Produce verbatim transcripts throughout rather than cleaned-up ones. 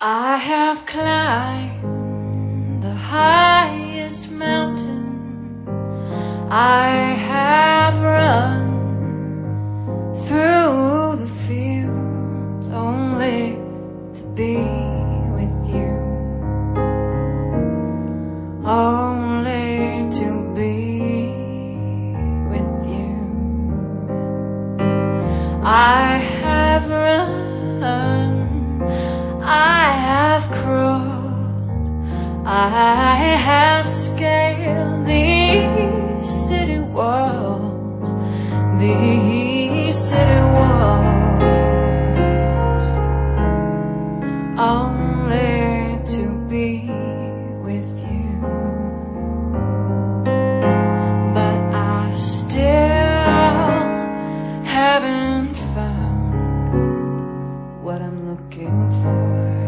I have climbed the highest mountain, I have run through the fields only to be with you, only to be with you. I have run, I have crawled, I have scaled these city walls, these city walls, only to be with you. But I still haven't found what I'm looking for.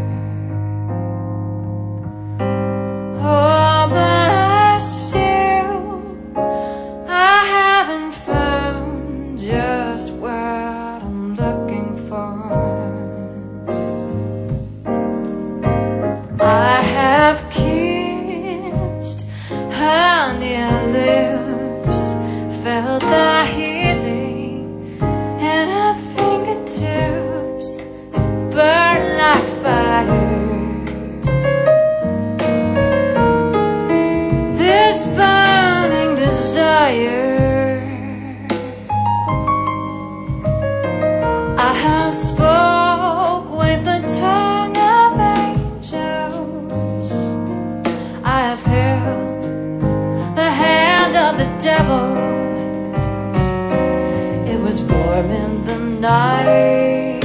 Oh, but I still, I haven't found just what I'm looking for. I have kissed her near lips, felt the healing in her fingertips, it burned like fire. This burning desire, I have spoke with the tongue of angels, I have held the hand of the devil. It was warm in the night,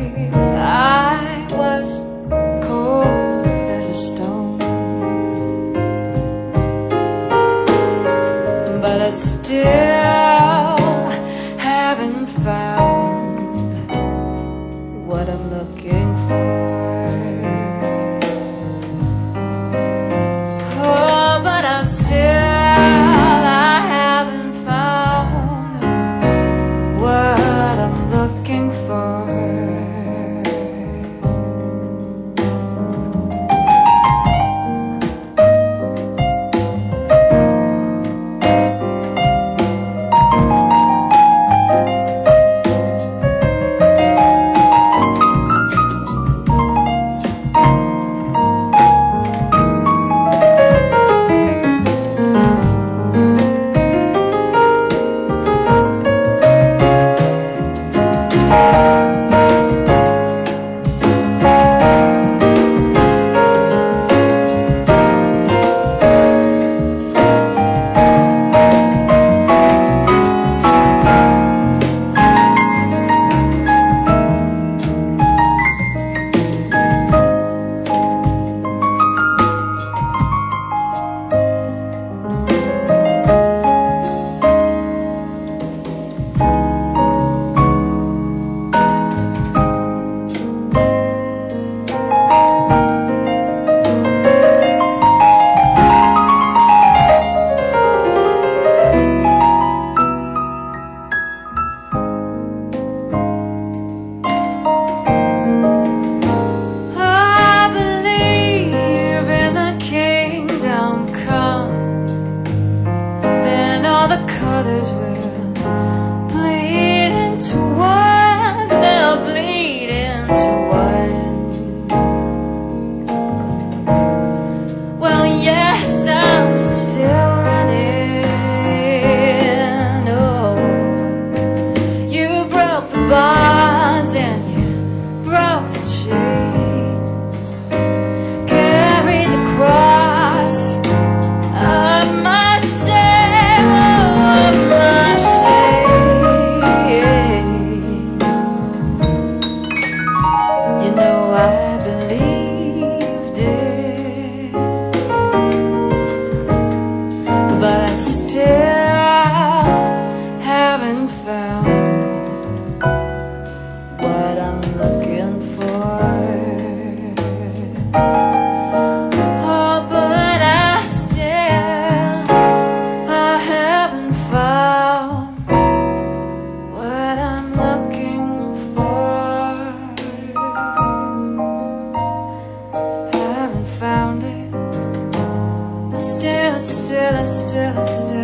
I was cold as a stone, but I still haven't found what I'm looking for. Oh, but I still, I haven't found what I'm looking for. The colors will bleed into one, they'll bleed into one. Well, yes, I'm still running. Oh, you broke the bonds and you broke the chains, carried the cross of my shame, of my shame. You know I believed it, but I still haven't found what I'm looking for. Oh, but I still, I haven't found what I'm looking for. still, still, still.